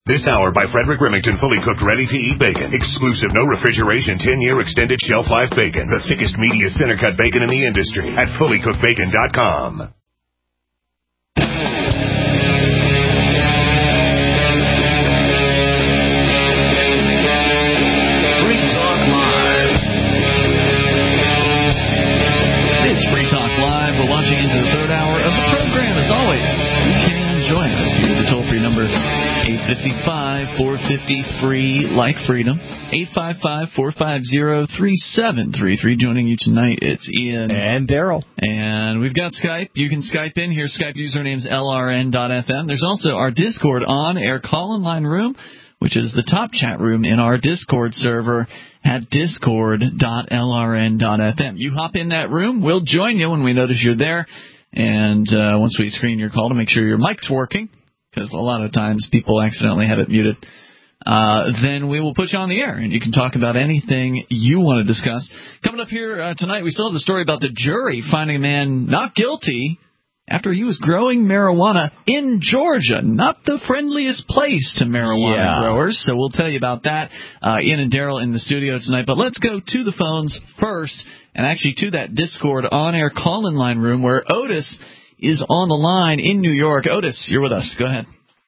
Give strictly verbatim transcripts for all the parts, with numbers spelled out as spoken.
This hour by Frederick Remington, fully cooked, ready-to-eat bacon. Exclusive, no refrigeration, ten-year extended shelf life bacon. The thickest, meatiest, center-cut bacon in the industry at fully cooked bacon dot com. Free Talk Live. It's Free Talk Live. We're launching into the third hour of the program. As always, you can join us. Here's the toll-free number. eight five five, four five zero, free like freedom. eight five five, four five zero, three seven three three. Joining you tonight, it's Ian. And Daryl. And we've got Skype. You can Skype in here. Skype username is L R N dot F M. There's also our Discord on-air call-in line room, which is the top chat room in our Discord server at discord dot L R N dot F M. You hop in that room. We'll join you when we notice you're there. And uh, once we screen your call to make sure your mic's working, because a lot of times people accidentally have it muted, uh, then we will put you on the air, and you can talk about anything you want to discuss. Coming up here uh, tonight, we still have the story about the jury finding a man not guilty after he was growing marijuana in Georgia, not the friendliest place to marijuana yeah. growers. So we'll tell you about that. Uh, Ian and Daryl in the studio tonight. But let's go to the phones first, and actually to that Discord on-air call-in line room where Otis is on the line in New York. Otis, you're with us. Go ahead.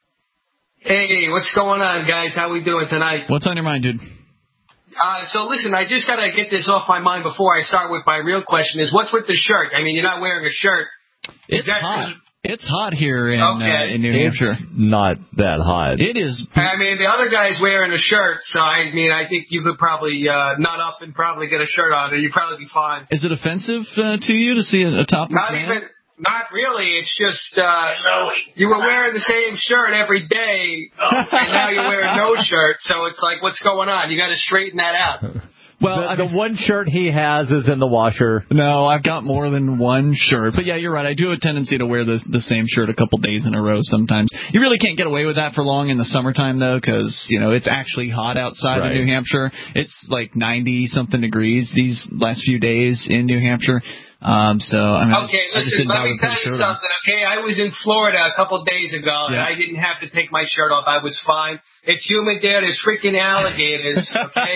Hey, what's going on, guys? How we doing tonight? What's on your mind, dude? Uh, so listen, I just got to get this off my mind before I start with my real question is, what's with the shirt? I mean, you're not wearing a shirt. It's that, hot. It's hot here in okay. uh, in New Hampshire. It's not that hot. It is. I mean, the other guy's wearing a shirt, so I mean, I think you could probably uh, nut up and probably get a shirt on, and you'd probably be fine. Is it offensive uh, to you to see a, a topless Not man? even. Not really. It's just uh, you were wearing the same shirt every day, and now you're wearing no shirt. So it's like, what's going on? You got to straighten that out. Well, the, I mean, the one shirt he has is in the washer. No, I've got more than one shirt. But yeah, you're right. I do have a tendency to wear the the same shirt a couple days in a row sometimes. You really can't get away with that for long in the summertime, though, because, you know, it's actually hot outside right. in New Hampshire. It's like ninety-something degrees these last few days in New Hampshire. Um, so, I mean, okay, I just, listen, I just let me tell you something, on. okay? I was in Florida a couple days ago, yeah. and I didn't have to take my shirt off. I was fine. It's humid there. There's freaking alligators, okay?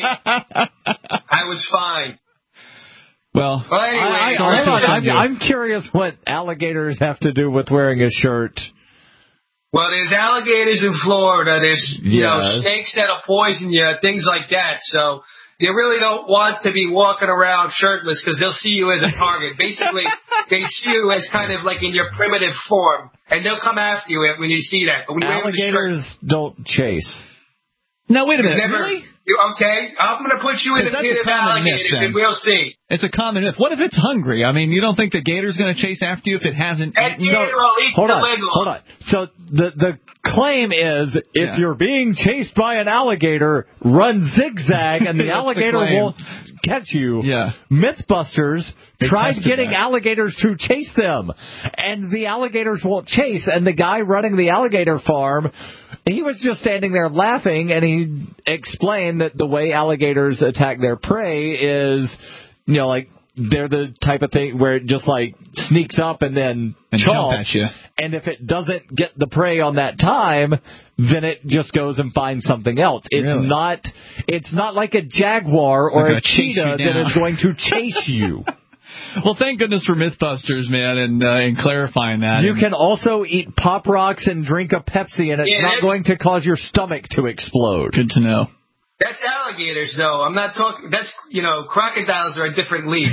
I was fine. Well, but anyway, I, I, I, I'm, I'm curious what alligators have to do with wearing a shirt. Well, there's alligators in Florida. There's, you yes. know, snakes that'll poison you, things like that. So you really don't want to be walking around shirtless because they'll see you as a target. Basically, they see you as kind of like in your primitive form, and they'll come after you when you see that. But when alligators shirt, don't chase. No, wait a minute. Never, really? You, okay, I'm going to put you in the pit of alligators, myth, and we'll see. It's a common myth. What if it's hungry? I mean, you don't think the gator's going to chase after you if it hasn't that eaten? Gator will eat hold the on, leg off. hold on. So the the claim is if yeah. you're being chased by an alligator, run zigzag, and the alligator the won't catch you. Yeah. Mythbusters they tried getting that. alligators to chase them, and the alligators won't chase. And the guy running the alligator farm, he was just standing there laughing, and he explained that the way alligators attack their prey is, you know, like they're the type of thing where it just like sneaks up and then and chomps. At you. And if it doesn't get the prey on that time, then it just goes and finds something else. It's really? not it's not like a jaguar or a cheetah that is going to chase you. Well, thank goodness for Mythbusters, man, and uh, and clarifying that. You and can also eat Pop Rocks and drink a Pepsi, and it's yeah, not going to cause your stomach to explode. Good to know. That's alligators, though. I'm not talking. That's, you know, crocodiles are a different league.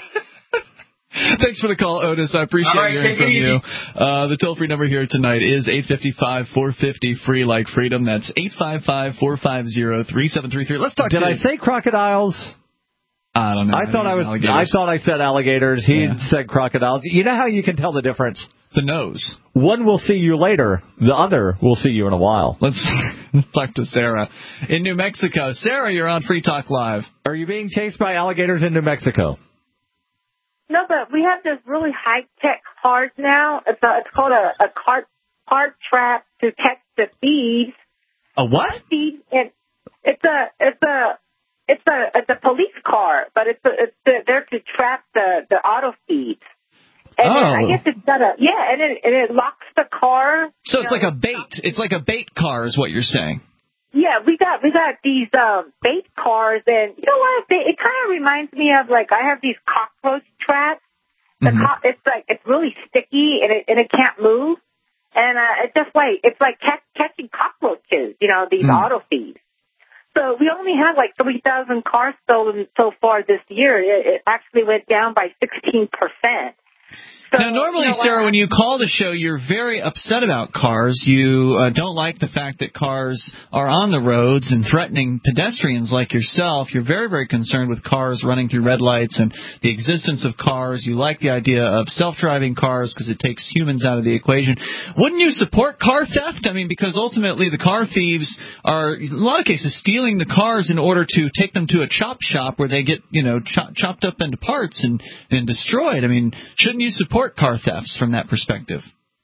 Thanks for the call, Otis. I appreciate right, hearing from you. Uh, the toll-free number here tonight is eight five five, four five zero, free like freedom. That's eight five five, four five zero, three seven three three. Let's talk. Did to I you. say crocodiles? I don't know. I, I thought I was. Alligators. I thought I said alligators. He yeah. said crocodiles. You know how you can tell the difference? The nose. One will see you later. The other will see you in a while. Let's, let's talk to Sarah in New Mexico. Sarah, you're on Free Talk Live. Are you being chased by alligators in New Mexico? No, but we have this really high-tech cars now. It's a, it's called a, a cart cart trap to catch the thieves. A what? Thieves, and it's a it's a it's a it's a police car, but it's a, it's a, they're to trap the the auto thieves. And Oh. then I guess it's got a, yeah, and it, and it locks the car. So it's know, like a bait. It's like a bait car is what you're saying. Yeah, we got we got these um, bait cars, and you know what? They, it kind of reminds me of like I have these cockroach traps. The Mm-hmm. co- it's like it's really sticky and it and it can't move, and uh, it's just like it's like catch, catching cockroaches. You know, these Mm. auto thieves. So we only had like three thousand cars stolen so far this year. It, it actually went down by sixteen percent. So, Now, normally, you know, Sarah, I- when you call the show, you're very upset about cars. You uh, don't like the fact that cars are on the roads and threatening pedestrians like yourself. You're very, very concerned with cars running through red lights and the existence of cars. You like the idea of self-driving cars because it takes humans out of the equation. Wouldn't you support car theft? I mean, because ultimately the car thieves are, in a lot of cases, stealing the cars in order to take them to a chop shop where they get, you know, chop, chopped up into parts and, and destroyed. I mean, shouldn't you support car thefts from that perspective?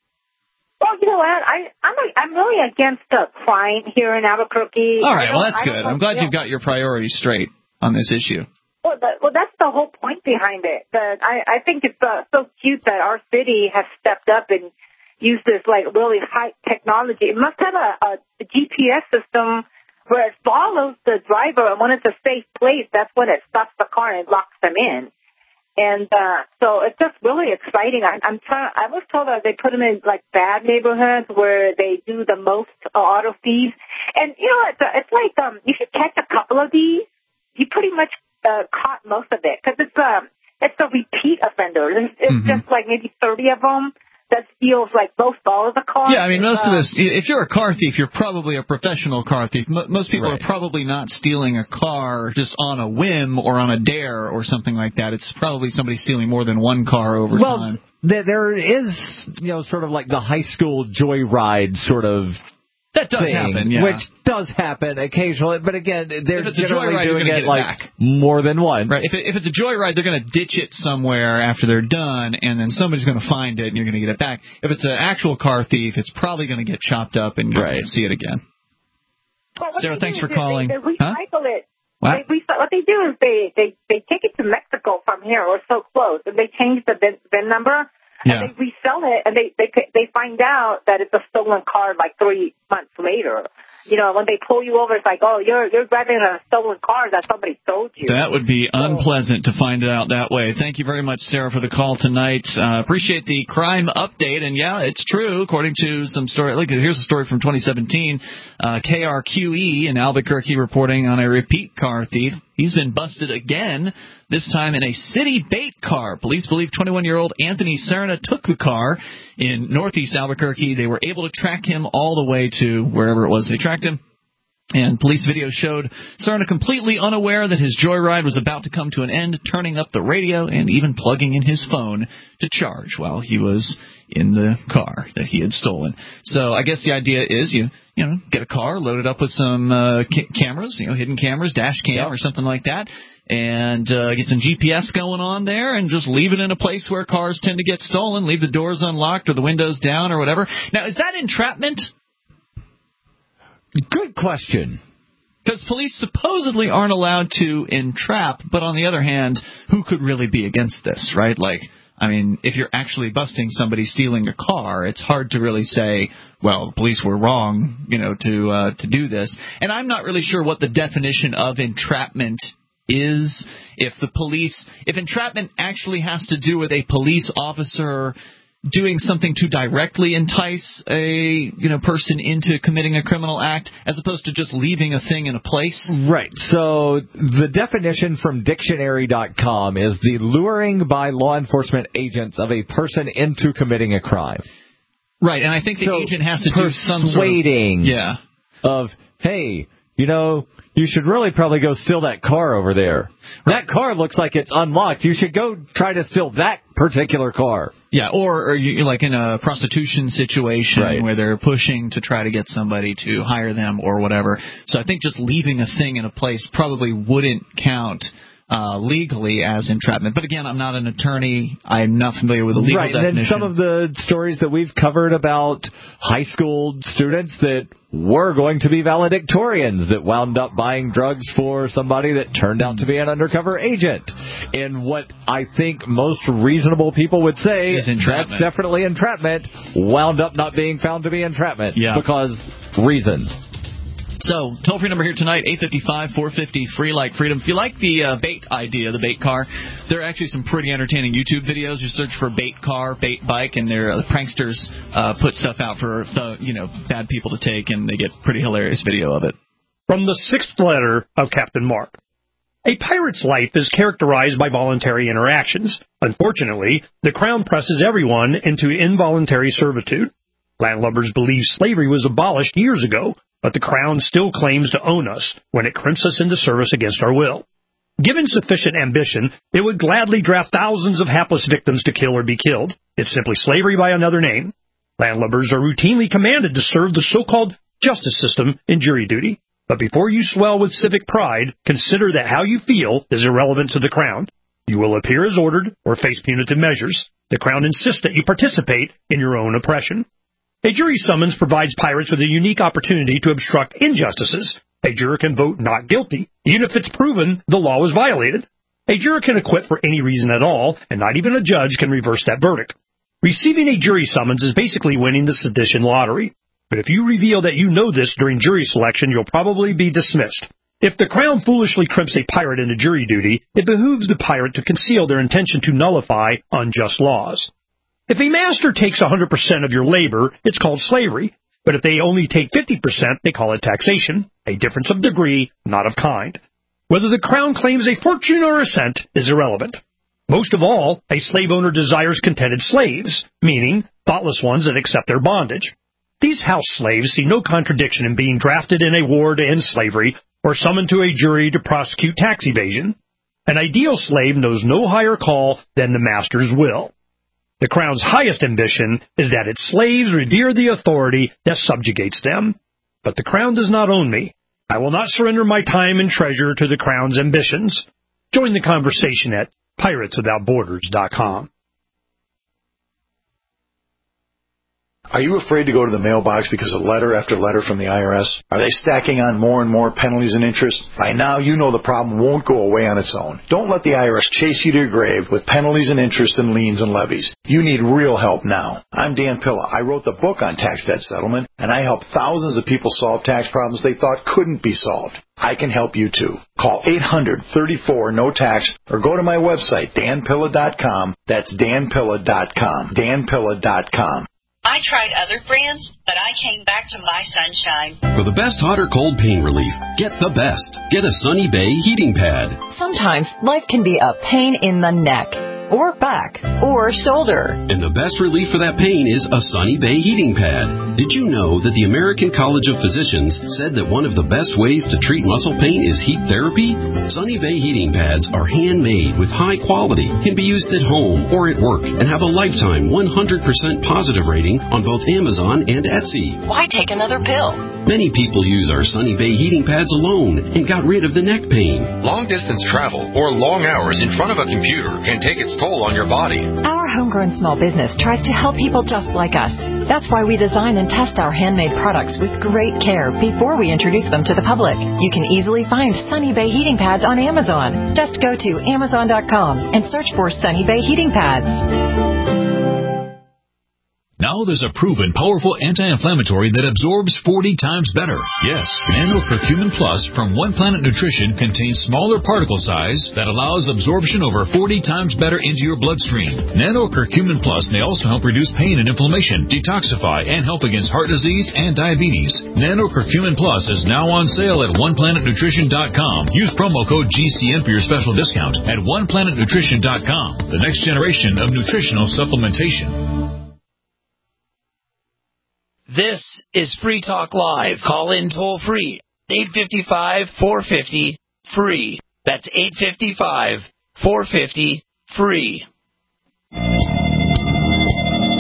Well, you know what? I, I'm like, I'm really against the crime here in Albuquerque. All right, I well, don't- that's I don't good. know- I'm glad you you've know, got your priorities straight on this issue. Well, the, well, that's the whole point behind it. The, I, I think it's uh, so cute that our city has stepped up and used this like really high technology. It must have a, a, a G P S system where it follows the driver, and when it's a safe place, that's when it stops the car and it locks them in. And uh, so it's just really exciting. I, I'm trying. I was told that they put them in like bad neighborhoods where they do the most uh, auto thieves. And you know, it's, it's like um, you should catch a couple of these. You pretty much uh, caught most of it because it's um, it's a repeat offender. It's, it's Mm-hmm. just like maybe thirty of them that steals like most all of the cars. Yeah, I mean, most uh, of this, if you're a car thief, you're probably a professional car thief. Mo- most people Right. are probably not stealing a car just on a whim or on a dare or something like that. It's probably somebody stealing more than one car over Well, time. th- there is, you know, sort of like the high school joyride sort of That does thing, happen, yeah. which does happen occasionally. But again, they're If it's a generally joyride, you're doing gonna it get it like back. more than once. Right. If, it, if it's a joyride, they're going to ditch it somewhere after they're done, and then somebody's going to find it, and you're going to get it back. If it's an actual car thief, it's probably going to get chopped up, and you're Right. going to see it again. well, what Sarah, they thanks do for is calling. They, they Huh? recycle it. What? They, we, what they do is they, they, they take it to Mexico from here or so close, and they change the VIN, VIN number, Yeah. and they resell it, and they, they they find out that it's a stolen car like three months later. You know, when they pull you over, it's like, oh, you're you're driving a stolen car that somebody sold you. That would be unpleasant to find it out that way. Thank you very much, Sarah, for the call tonight. Uh, appreciate the crime update. And, yeah, it's true, according to some story. Look, here's a story from twenty seventeen. Uh, K R Q E in Albuquerque reporting on a repeat car thief. He's been busted again, this time in a city bait car. Police believe twenty-one-year-old Anthony Serna took the car in northeast Albuquerque. They were able to track him all the way to wherever it was they tracked him. And police video showed Serna completely unaware that his joyride was about to come to an end, turning up the radio and even plugging in his phone to charge while he was in the car that he had stolen. So I guess the idea is you you know get a car, load it up with some uh, ca- cameras, you know, hidden cameras, dash cam Yep. or something like that, and uh, get some G P S going on there and just leave it in a place where cars tend to get stolen, leave the doors unlocked or the windows down or whatever. Now, is that entrapment? Good question. Because police supposedly aren't allowed to entrap, but on the other hand, who could really be against this, right? Like, I mean, if you're actually busting somebody stealing a car, it's hard to really say, well, the police were wrong, you know, to uh, to do this. And I'm not really sure what the definition of entrapment is. If the police, if entrapment actually has to do with a police officer doing something to directly entice a you know person into committing a criminal act, as opposed to just leaving a thing in a place. Right. So the definition from dictionary dot com is the luring by law enforcement agents of a person into committing a crime. Right, and I think the So agent has to do some sort of persuading yeah. of, hey, you know, you should really probably go steal that car over there. That car looks like it's unlocked. You should go try to steal that particular car. Yeah, or, or you like in a prostitution situation Right. where they're pushing to try to get somebody to hire them or whatever. So I think just leaving a thing in a place probably wouldn't count uh, legally as entrapment. But again, I'm not an attorney. I'm not familiar with the legal right, definition. And then some of the stories that we've covered about high school students that were going to be valedictorians that wound up buying drugs for somebody that turned out to be an undercover agent. And what I think most reasonable people would say is entrapment. That's definitely entrapment, wound up not being found to be entrapment yeah. because reasons. So, toll-free number here tonight, eight five five, four five zero, free like freedom. If you like the uh, bait idea, the bait car, there are actually some pretty entertaining YouTube videos. You search for bait car, bait bike, and their uh, pranksters uh, put stuff out for the, you know, bad people to take, and they get pretty hilarious video of it. From the sixth letter of Captain Mark. A pirate's life is characterized by voluntary interactions. Unfortunately, the Crown presses everyone into involuntary servitude. Landlubbers believe slavery was abolished years ago, but the Crown still claims to own us when it crimps us into service against our will. Given sufficient ambition, it would gladly draft thousands of hapless victims to kill or be killed. It's simply slavery by another name. Landlubbers are routinely commanded to serve the so-called justice system in jury duty. But before you swell with civic pride, consider that how you feel is irrelevant to the Crown. You will appear as ordered or face punitive measures. The Crown insists that you participate in your own oppression. A jury summons provides pirates with a unique opportunity to obstruct injustices. A juror can vote not guilty, even if it's proven the law was violated. A juror can acquit for any reason at all, and not even a judge can reverse that verdict. Receiving a jury summons is basically winning the sedition lottery. But if you reveal that you know this during jury selection, you'll probably be dismissed. If the Crown foolishly crimps a pirate into jury duty, it behooves the pirate to conceal their intention to nullify unjust laws. If a master takes one hundred percent of your labor, it's called slavery. But if they only take fifty percent, they call it taxation, a difference of degree, not of kind. Whether the Crown claims a fortune or a cent is irrelevant. Most of all, a slave owner desires contented slaves, meaning thoughtless ones that accept their bondage. These house slaves see no contradiction in being drafted in a war to end slavery or summoned to a jury to prosecute tax evasion. An ideal slave knows no higher call than the master's will. The Crown's highest ambition is that its slaves revere the authority that subjugates them. But the Crown does not own me. I will not surrender my time and treasure to the Crown's ambitions. Join the conversation at pirates without borders dot com. Are you afraid to go to the mailbox because of letter after letter from the I R S? Are they stacking on more and more penalties and interest? By now, you know the problem won't go away on its own. Don't let the I R S chase you to your grave with penalties and interest and liens and levies. You need real help now. I'm Dan Pilla. I wrote the book on tax debt settlement, and I help thousands of people solve tax problems they thought couldn't be solved. I can help you too. Call eight hundred, thirty-four, no tax or go to my website, dan pilla dot com. That's dan pilla dot com. dan pilla dot com. I tried other brands, but I came back to My Sunshine. For the best hot or cold pain relief, get the best. Get a Sunny Bay heating pad. Sometimes life can be a pain in the neck, or back, or shoulder. And the best relief for that pain is a Sunny Bay heating pad. Did you know that the American College of Physicians said that one of the best ways to treat muscle pain is heat therapy? Sunny Bay heating pads are handmade with high quality, can be used at home or at work, and have a lifetime one hundred percent positive rating on both Amazon and Etsy. Why take another pill? Many people use our Sunny Bay heating pads alone and got rid of the neck pain. Long-distance travel or long hours in front of a computer can take its toll on your body. Our homegrown small business tries to help people just like us. That's why we design and test our handmade products with great care before we introduce them to the public. You can easily find Sunny Bay heating pads on Amazon. Just go to amazon dot com and search for Sunny Bay heating pads. Now there's a proven powerful anti-inflammatory that absorbs forty times better. Yes, Nano Curcumin Plus from One Planet Nutrition contains smaller particle size that allows absorption over forty times better into your bloodstream. Nano Curcumin Plus may also help reduce pain and inflammation, detoxify, and help against heart disease and diabetes. Nano Curcumin Plus is now on sale at one planet nutrition dot com. Use promo code G C N for your special discount at one planet nutrition dot com. The next generation of nutritional supplementation. This is Free Talk Live. Call in toll free. eight five five, four five zero, free. That's eight five five, four five zero, free. It's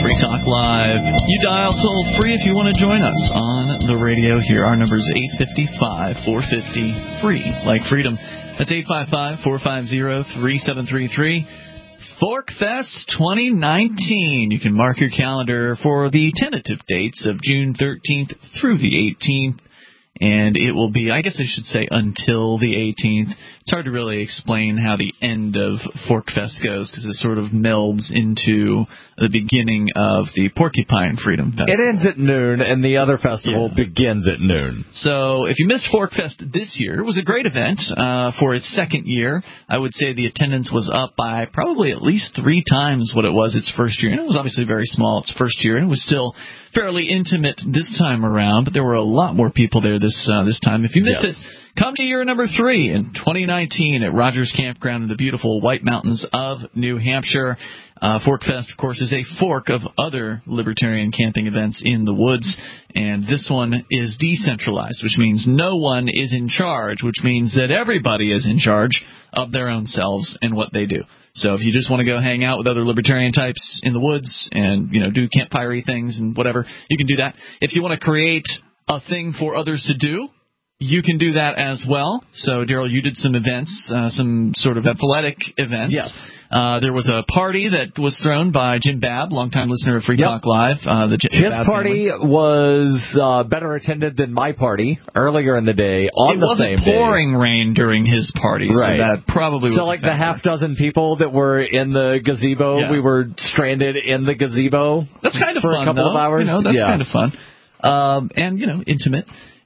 Free Talk Live. You dial toll free if you want to join us on the radio here. Our number is eight five five, four five zero, free, like freedom. That's eight five five, four five zero, three seven three three. ForkFest twenty nineteen. You can mark your calendar for the tentative dates of June thirteenth through the eighteenth. And it will be, I guess I should say, until the eighteenth. It's hard to really explain how the end of ForkFest goes because it sort of melds into the beginning of the Porcupine Freedom Festival. It ends at noon, and the other festival yeah. begins at noon. So if you missed ForkFest this year, it was a great event uh, for its second year. I would say the attendance was up by probably at least three times what it was its first year. And it was obviously very small its first year, and it was still fairly intimate this time around, but there were a lot more people there this uh, this time. If you missed yes. it, come to year number three in twenty nineteen at Rogers Campground in the beautiful White Mountains of New Hampshire. Uh, ForkFest, of course, is a fork of other libertarian camping events in the woods, and this one is decentralized, which means no one is in charge, which means that everybody is in charge of their own selves and what they do. So if you just want to go hang out with other libertarian types in the woods and, you know, do campfire-y things and whatever, you can do that. If you want to create a thing for others to do, you can do that as well. So, Daryl, you did some events, uh, some sort of athletic events. Yes. Uh, there was a party that was thrown by Jim Babb, longtime listener of Free yep. Talk Live. Uh, the Jim His Babb party family. was uh, better attended than my party earlier in the day on it the same day. It wasn't pouring rain during his party, right. so that probably was So, like the half dozen people that were in the gazebo, yeah. we were stranded in the gazebo. That's kind of for fun, a couple though. of hours. You know, that's yeah. kind of fun. Um, and, you know, intimate.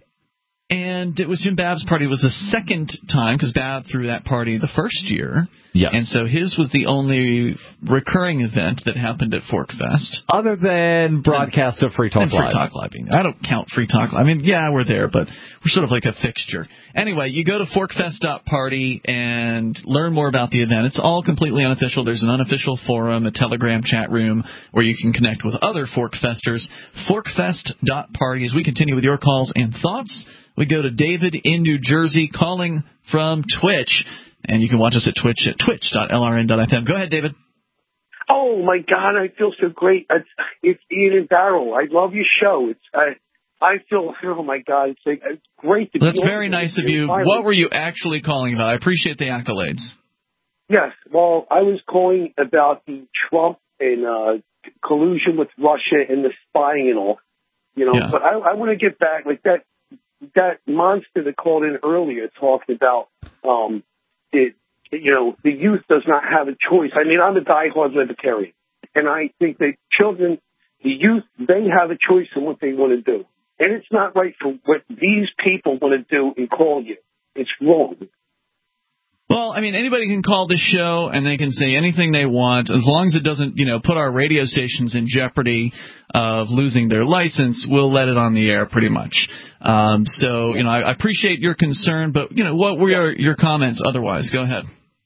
And it was Jim Babb's party. It was the second time, because Babb threw that party the first year. Yes. And so his was the only recurring event that happened at ForkFest. Other than broadcast of Free Talk and Live. Free Talk Live. I don't count Free Talk Live. I mean, yeah, we're there, but we're sort of like a fixture. Anyway, you go to forkfest dot party and learn more about the event. It's all completely unofficial. There's an unofficial forum, a Telegram chat room where you can connect with other Forkfesters. forkfest dot party. As we continue with your calls and thoughts, we go to David in New Jersey calling from Twitch. And you can watch us at Twitch at twitch dot l r n dot f m. Go ahead, David. Oh, my God, I feel so great. It's, it's Ian and Darryl. I love your show. It's I, I feel, oh, my God, it's, like, it's great to That's be That's very nice of you. Finally. What were you actually calling about? I appreciate the accolades. Yes, well, I was calling about the Trump and uh, collusion with Russia and the spying and all. You know, yeah. But I, I want to get back, like that, that monster that called in earlier talking about um, it, you know, the youth does not have a choice. I mean, I'm a diehard libertarian, and I think that children, the youth, they have a choice in what they want to do. And it's not right for what these people want to do and call you. It's wrong. Well, I mean, anybody can call this show and they can say anything they want as long as it doesn't, you know, put our radio stations in jeopardy of losing their license. We'll let it on the air pretty much. Um, so, you know, I, I appreciate your concern, but, you know, what were your, your comments otherwise? Go ahead.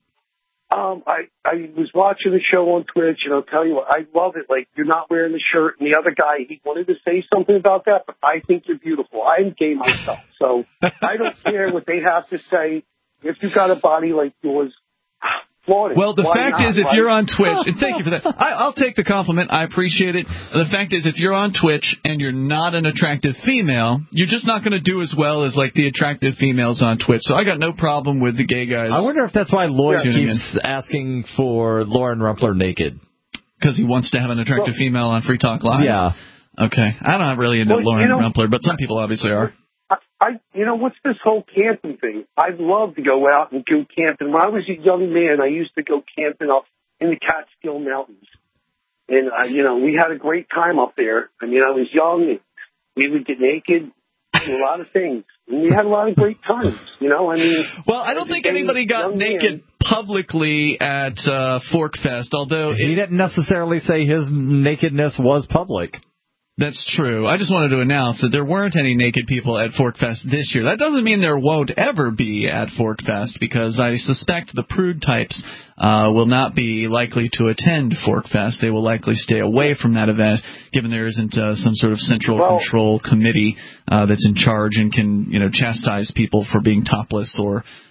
Um, I, I was watching the show on Twitch, and I'll tell you what, I love it. Like, you're not wearing the shirt, and the other guy, he wanted to say something about that, but I think you're beautiful. I'm gay myself, so I don't care what they have to say. If you've got a body like yours, flaunt it. Well, the Why fact not, is, if right? you're on Twitch, and thank you for that. I, I'll take the compliment. I appreciate it. The fact is, if you're on Twitch and you're not an attractive female, you're just not going to do as well as, like, the attractive females on Twitch. So I got no problem with the gay guys. I wonder if that's why Lloyd yeah. keeps in. asking for Lauren Rumpler naked. Because he wants to have an attractive well, female on Free Talk Live? Yeah. Okay. I'm not really into well, Lauren you know, Rumpler, but some people obviously are. I, I, you know, what's this whole camping thing? I'd love to go out and go camping. When I was a young man, I used to go camping up in the Catskill Mountains. And, uh, you know, we had a great time up there. I mean, I was young, and we would get naked, and a lot of things. And we had a lot of great times, you know? I mean... Well, I don't think anybody got naked man. publicly at uh, ForkFest, although... He it, didn't necessarily say his nakedness was public. That's true. I just wanted to announce that there weren't any naked people at ForkFest this year. That doesn't mean there won't ever be at ForkFest, because I suspect the prude types uh, will not be likely to attend ForkFest. They will likely stay away from that event, given there isn't uh, some sort of central well, control committee uh, that's in charge and can, you know, chastise people for being topless or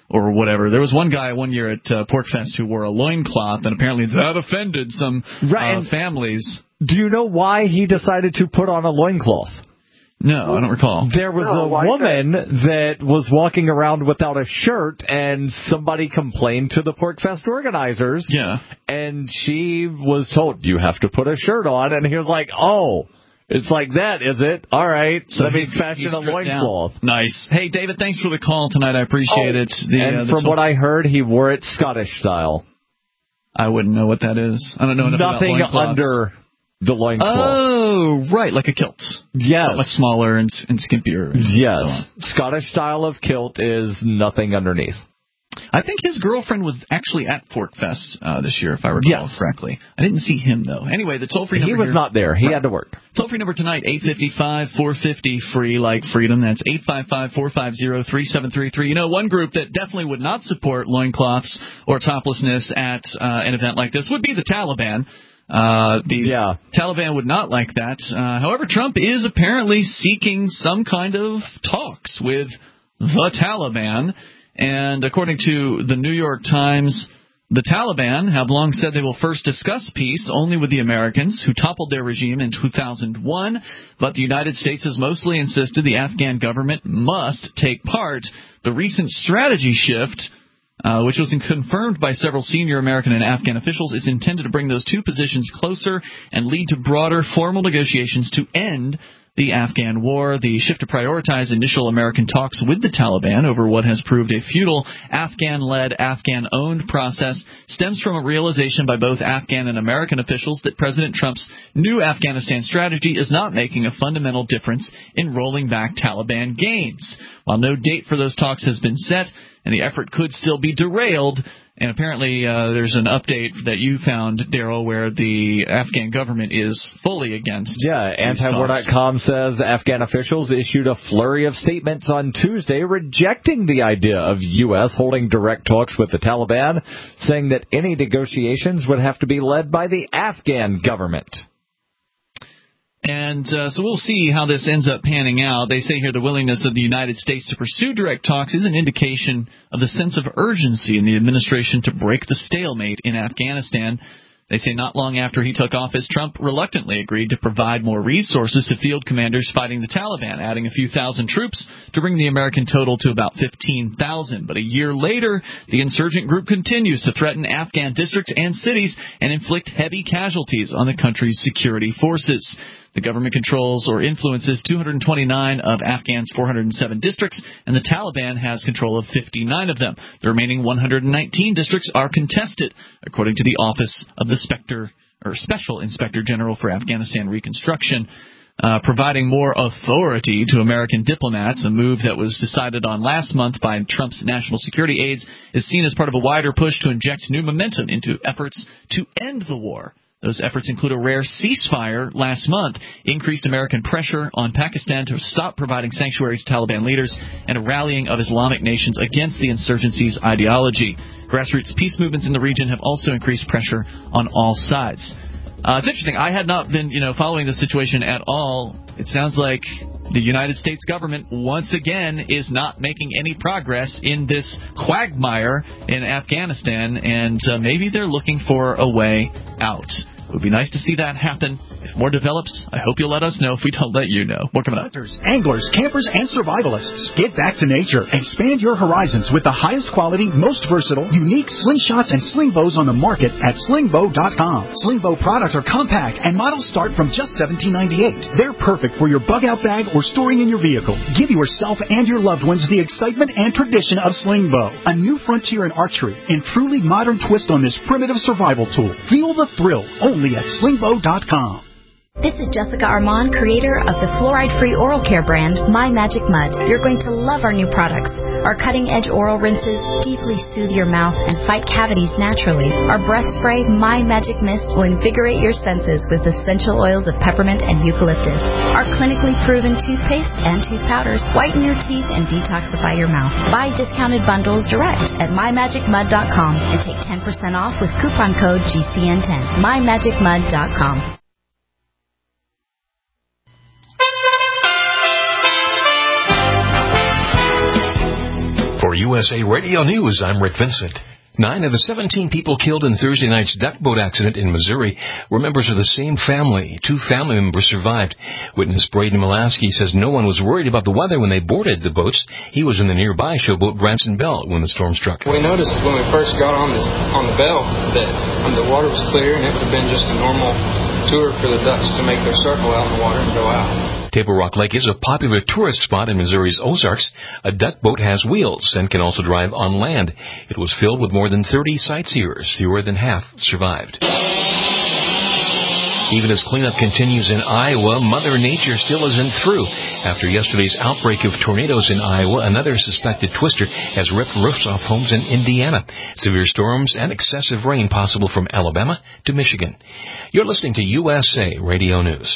or whatever. There was one guy one year at uh, PorcFest who wore a loincloth, and apparently that offended some right, uh, families. Do you know why he decided to put on a loincloth? No, I don't recall. There was no, a woman that? that was walking around without a shirt, and somebody complained to the PorcFest organizers. Yeah. And she was told, you have to put a shirt on, and he was like, oh, it's like that, is it? All right, so let me fashion a loincloth. Nice. Hey, David, thanks for the call tonight. I appreciate oh, it. The, and uh, the from t- what I heard, he wore it Scottish style. I wouldn't know what that is. I don't know enough Nothing about loincloths. under the loincloth. Oh, right, like a kilt. Yes. But much smaller and, and skimpier. And yes. So Scottish style of kilt is nothing underneath. I think his girlfriend was actually at PorcFest uh, this year, if I recall yes. correctly. I didn't see him, though. Anyway, the toll-free number He was here, not there. He right. had to work. Toll-free number tonight, eight five five, four five zero, free like freedom. That's eight five five, four five zero, three seven three three. You know, one group that definitely would not support loincloths or toplessness at uh, an event like this would be the Taliban. Uh, the yeah. Taliban would not like that. Uh, however, Trump is apparently seeking some kind of talks with the Taliban. And according to the New York Times, the Taliban have long said they will first discuss peace only with the Americans, who toppled their regime in two thousand one. But the United States has mostly insisted the Afghan government must take part. The recent strategy shift, Uh, which was confirmed by several senior American and Afghan officials, is intended to bring those two positions closer and lead to broader formal negotiations to end the Afghan war. The shift to prioritize initial American talks with the Taliban over what has proved a futile Afghan-led, Afghan-owned process stems from a realization by both Afghan and American officials that President Trump's new Afghanistan strategy is not making a fundamental difference in rolling back Taliban gains. While no date for those talks has been set, and the effort could still be derailed. And apparently uh, there's an update that you found, Daryl, where the Afghan government is fully against. Yeah, Antiwar dot com says Afghan officials issued a flurry of statements on Tuesday rejecting the idea of U S holding direct talks with the Taliban, saying that any negotiations would have to be led by the Afghan government. And uh, so we'll see how this ends up panning out. They say here the willingness of the United States to pursue direct talks is an indication of the sense of urgency in the administration to break the stalemate in Afghanistan. They say not long after he took office, Trump reluctantly agreed to provide more resources to field commanders fighting the Taliban, adding a few thousand troops to bring the American total to about fifteen thousand. But a year later, the insurgent group continues to threaten Afghan districts and cities and inflict heavy casualties on the country's security forces. The government controls or influences two hundred twenty-nine of Afghan's four hundred seven districts, and the Taliban has control of fifty-nine of them. The remaining one hundred nineteen districts are contested, according to the Office of the Spectre, or Special Inspector General for Afghanistan Reconstruction. Uh, providing more authority to American diplomats, a move that was decided on last month by Trump's national security aides, is seen as part of a wider push to inject new momentum into efforts to end the war. Those efforts include a rare ceasefire last month, increased American pressure on Pakistan to stop providing sanctuary to Taliban leaders, and a rallying of Islamic nations against the insurgency's ideology. Grassroots peace movements in the region have also increased pressure on all sides. Uh, it's interesting. I had not been, you know, following the situation at all. It sounds like the United States government, once again, is not making any progress in this quagmire in Afghanistan, and uh, maybe they're looking for a way out. It would be nice to see that happen. If more develops, I hope you'll let us know if we don't let you know. More coming up. Hunters, anglers, campers, and survivalists. Get back to nature. Expand your horizons with the highest quality, most versatile, unique slingshots and sling bows on the market at sling bow dot com. Sling bow products are compact and models start from just seventeen ninety-eight. They're perfect for your bug-out bag or storing in your vehicle. Give yourself and your loved ones the excitement and tradition of sling bow, a new frontier in archery and truly modern twist on this primitive survival tool. Feel the thrill only at sling bow dot com. This is Jessica Armand, creator of the fluoride-free oral care brand, My Magic Mud. You're going to love our new products. Our cutting-edge oral rinses deeply soothe your mouth and fight cavities naturally. Our breath spray, My Magic Mist, will invigorate your senses with essential oils of peppermint and eucalyptus. Our clinically proven toothpaste and tooth powders whiten your teeth and detoxify your mouth. Buy discounted bundles direct at my magic mud dot com and take ten percent off with coupon code G C N ten. my magic mud dot com. For U U S A Radio News, I'm Rick Vincent. Nine of the seventeen people killed in Thursday night's duck boat accident in Missouri were members of the same family. Two family members survived. Witness Braden Mulaski says no one was worried about the weather when they boarded the boats. He was in the nearby showboat Branson Bell when the storm struck. We noticed when we first got on the, on the Bell that um, the water was clear, and it would have been just a normal tour for the ducks to make their circle out in the water and go out. Table Rock Lake is a popular tourist spot in Missouri's Ozarks. A duck boat has wheels and can also drive on land. It was filled with more than thirty sightseers. Fewer than half survived. Even as cleanup continues in Iowa, Mother Nature still isn't through. After yesterday's outbreak of tornadoes in Iowa, another suspected twister has ripped roofs off homes in Indiana. Severe storms and excessive rain possible from Alabama to Michigan. You're listening to U S A Radio News.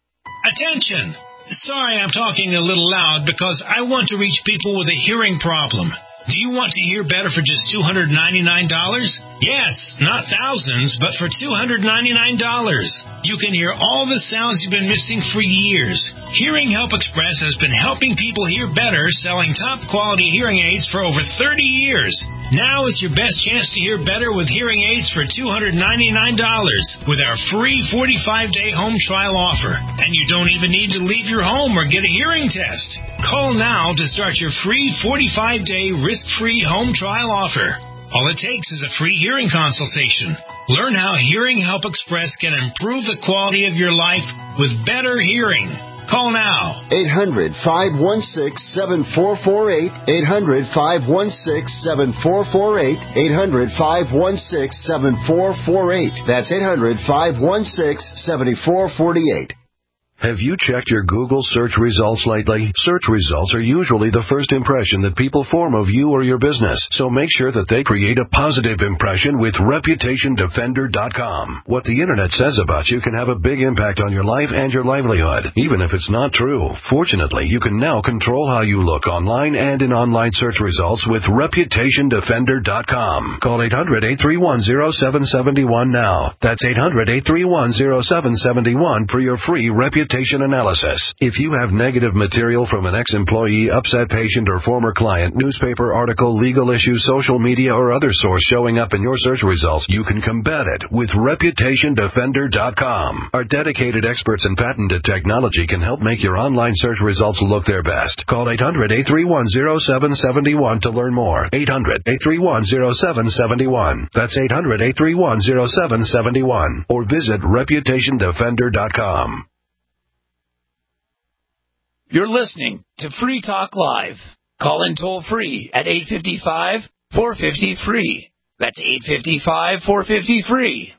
Attention! Sorry I'm talking a little loud because I want to reach people with a hearing problem. Do you want to hear better for just two hundred ninety-nine dollars? Yes, not thousands, but for two hundred ninety-nine dollars. You can hear all the sounds you've been missing for years. Hearing Help Express has been helping people hear better, selling top-quality hearing aids for over thirty years. Now is your best chance to hear better with hearing aids for two hundred ninety-nine dollars with our free forty-five day home trial offer. And you don't even need to leave your home or get a hearing test. Call now to start your free forty-five day risk-free home trial offer. All it takes is a free hearing consultation. Learn how Hearing Help Express can improve the quality of your life with better hearing. Call now. eight hundred, five one six, seven four four eight. eight hundred, five one six, seven four four eight. eight hundred, five one six, seven four four eight. That's eight hundred, five one six, seven four four eight. Have you checked your Google search results lately? Search results are usually the first impression that people form of you or your business, so make sure that they create a positive impression with Reputation Defender dot com. What the Internet says about you can have a big impact on your life and your livelihood, even if it's not true. Fortunately, you can now control how you look online and in online search results with Reputation Defender dot com. Call eight hundred, eight three one, zero seven seven one now. That's eight hundred, eight three one, zero seven seven one for your free reputation analysis. If you have negative material from an ex-employee, upset patient, or former client, newspaper article, legal issue, social media, or other source showing up in your search results, you can combat it with Reputation Defender dot com. Our dedicated experts in patented technology can help make your online search results look their best. Call eight hundred, eight three one, zero seven seven one to learn more. eight hundred, eight three one, zero seven seven one. That's eight hundred, eight three one, zero seven seven one. Or visit Reputation Defender dot com. You're listening to Free Talk Live. Call in toll free at eight five five, four five zero, free. That's eight five five, four five zero, free.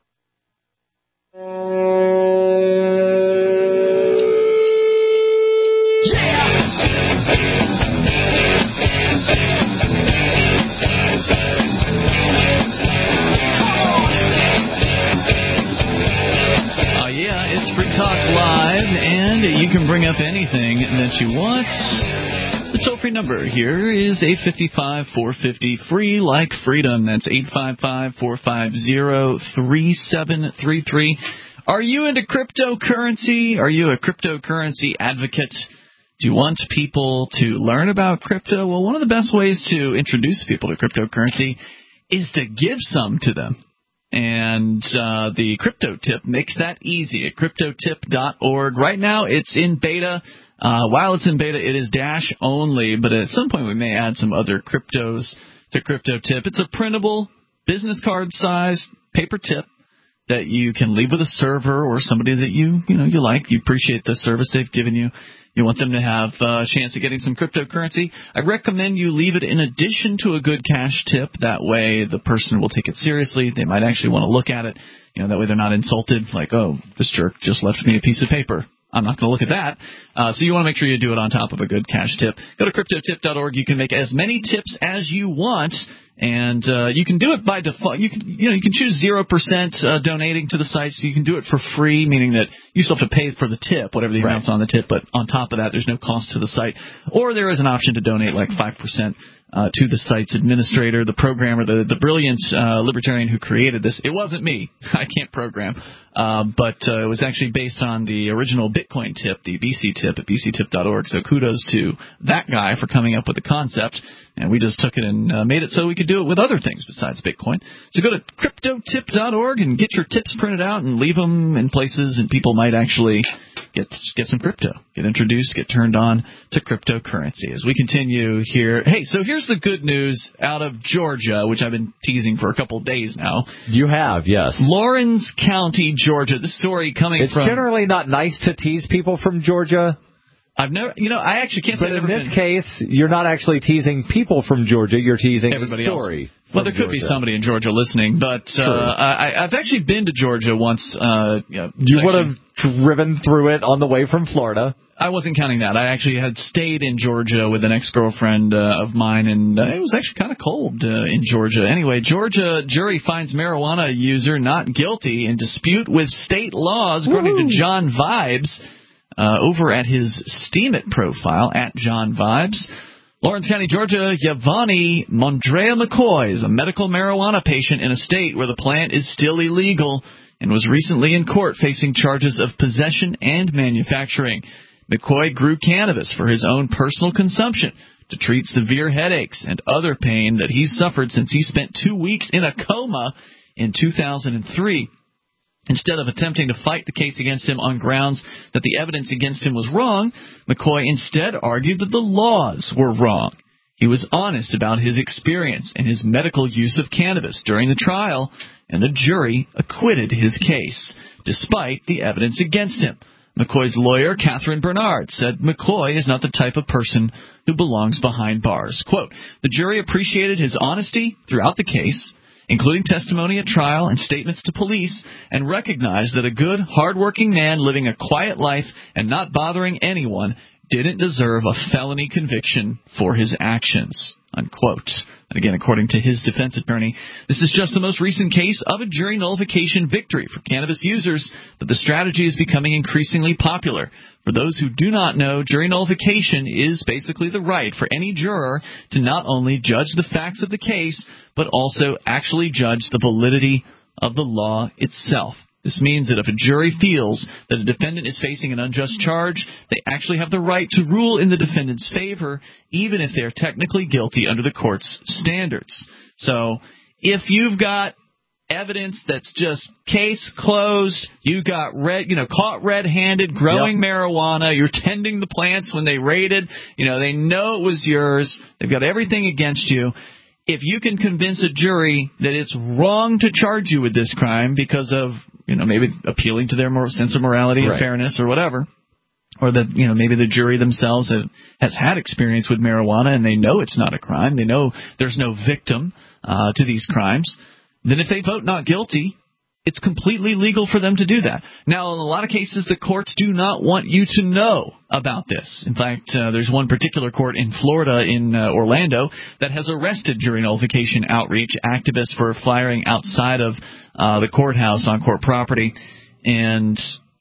You can bring up anything that you want. The toll-free number here is eight five five, four five zero, free, like freedom. That's eight five five, four five zero, three seven three three. Are you into cryptocurrency? Are you a cryptocurrency advocate? Do you want people to learn about crypto? Well, one of the best ways to introduce people to cryptocurrency is to give some to them. And uh, the Crypto Tip makes that easy at crypto tip dot org. Right now, it's in beta. Uh, while it's in beta, it is Dash only, but at some point we may add some other cryptos to Crypto Tip. It's a printable, business card size paper tip that you can leave with a server or somebody that you you know you like. You appreciate the service they've given you. You want them to have a chance of getting some cryptocurrency. I recommend you leave it in addition to a good cash tip. That way the person will take it seriously. They might actually want to look at it. You know, that way they're not insulted, like, oh, this jerk just left me a piece of paper. I'm not going to look at that. Uh, so you want to make sure you do it on top of a good cash tip. Go to crypto tip dot org. You can make as many tips as you want, and uh, you can do it by default. You can, you know, you can choose zero percent uh, donating to the site, so you can do it for free, meaning that you still have to pay for the tip, whatever the right. amount's on the tip, but on top of that, there's no cost to the site. Or there is an option to donate like five percent. Uh, to the site's administrator, the programmer, the, the brilliant uh, libertarian who created this. It wasn't me. I can't program. Uh, but uh, it was actually based on the original Bitcoin tip, the B C tip at b c tip dot org. So kudos to that guy for coming up with the concept. And we just took it and uh, made it so we could do it with other things besides Bitcoin. So go to crypto tip dot org and get your tips printed out and leave them in places, and people might actually get get some crypto, get introduced, get turned on to cryptocurrency. As we continue here, hey, so here's the good news out of Georgia, which I've been teasing for a couple of days now. You have, yes. Lawrence County, Georgia. This story coming it's from... It's generally not nice to tease people from Georgia. I've never, you know, I actually can't say But I've in never this been... case, you're not actually teasing people from Georgia. You're teasing everybody a story. Else. Well, there could Georgia. be somebody in Georgia listening, but uh, I, I've actually been to Georgia once. Uh, you know, you would have driven through it on the way from Florida. I wasn't counting that. I actually had stayed in Georgia with an ex-girlfriend uh, of mine, and uh, it was actually kind of cold uh, in Georgia. Anyway, Georgia jury finds marijuana user not guilty in dispute with state laws, according Woo-hoo. to John Vibes, uh, over at his Steemit profile, at John Vibes. Lawrence County, Georgia, Yvonne Mondrea McCoy is a medical marijuana patient in a state where the plant is still illegal and was recently in court facing charges of possession and manufacturing. McCoy grew cannabis for his own personal consumption to treat severe headaches and other pain that he suffered since he spent two weeks in a coma in two thousand three. Instead of attempting to fight the case against him on grounds that the evidence against him was wrong, McCoy instead argued that the laws were wrong. He was honest about his experience and his medical use of cannabis during the trial, and the jury acquitted his case, despite the evidence against him. McCoy's lawyer, Catherine Bernard, said McCoy is not the type of person who belongs behind bars. Quote, the jury appreciated his honesty throughout the case, including testimony at trial and statements to police, and recognized that a good, hard-working man living a quiet life and not bothering anyone didn't deserve a felony conviction for his actions, unquote. And again, according to his defense attorney, this is just the most recent case of a jury nullification victory for cannabis users, but the strategy is becoming increasingly popular. For those who do not know, jury nullification is basically the right for any juror to not only judge the facts of the case, but also actually judge the validity of the law itself. This means that if a jury feels that a defendant is facing an unjust charge, they actually have the right to rule in the defendant's favor, even if they're technically guilty under the court's standards. So if you've got evidence that's just case closed, you got red, you know, caught red-handed growing yep. marijuana, you're tending the plants when they raided, you know, they know it was yours, they've got everything against you. If you can convince a jury that it's wrong to charge you with this crime because of, you know, maybe appealing to their more sense of morality right. and fairness or whatever, or that, you know, maybe the jury themselves have, has had experience with marijuana and they know it's not a crime, they know there's no victim uh, to these crimes, then if they vote not guilty, it's completely legal for them to do that. Now, in a lot of cases, the courts do not want you to know about this. In fact, uh, there's one particular court in Florida, in uh, Orlando, that has arrested jury nullification outreach activists for flying outside of uh, the courthouse on court property. And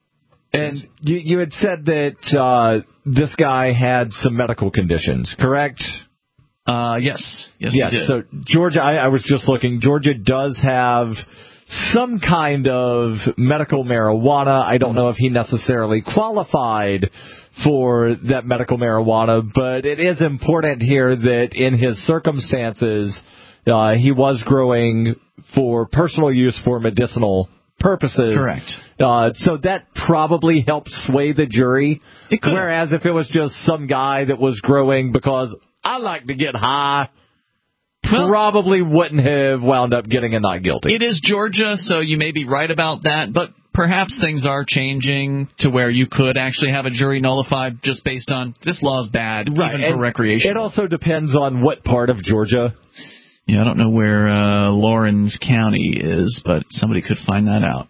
and you, you had said that uh, this guy had some medical conditions, correct? Uh, yes. Yes, yes. he did. So Georgia, I, I was just looking, Georgia does have some kind of medical marijuana. I don't know if he necessarily qualified for that medical marijuana, but it is important here that in his circumstances, uh, he was growing for personal use for medicinal purposes. Correct. Uh, so that probably helped sway the jury. It could. Whereas if it was just some guy that was growing because I like to get high, well, probably wouldn't have wound up getting a not guilty. It is Georgia, so you may be right about that, but perhaps things are changing to where you could actually have a jury nullified just based on this law is bad, right. even for recreation. It also depends on what part of Georgia. Yeah, I don't know where uh, Lawrence County is, but somebody could find that out.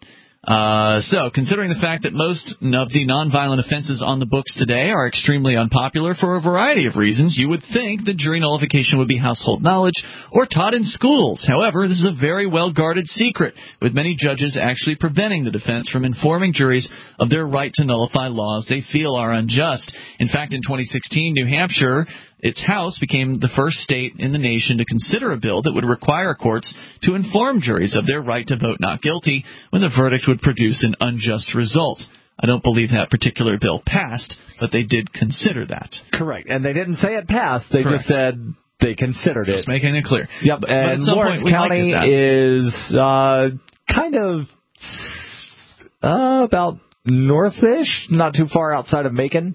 Uh, so, considering the fact that most of the nonviolent offenses on the books today are extremely unpopular for a variety of reasons, you would think that jury nullification would be household knowledge or taught in schools. However, this is a very well-guarded secret, with many judges actually preventing the defense from informing juries of their right to nullify laws they feel are unjust. In fact, in twenty sixteen, New Hampshire, its House became the first state in the nation to consider a bill that would require courts to inform juries of their right to vote not guilty when the verdict would produce an unjust result. I don't believe that particular bill passed, but they did consider that. Correct. And they didn't say it passed. They Correct. just said they considered it. Just making it clear. Yep, and Lawrence County is uh, kind of uh, about north-ish, not too far outside of Macon.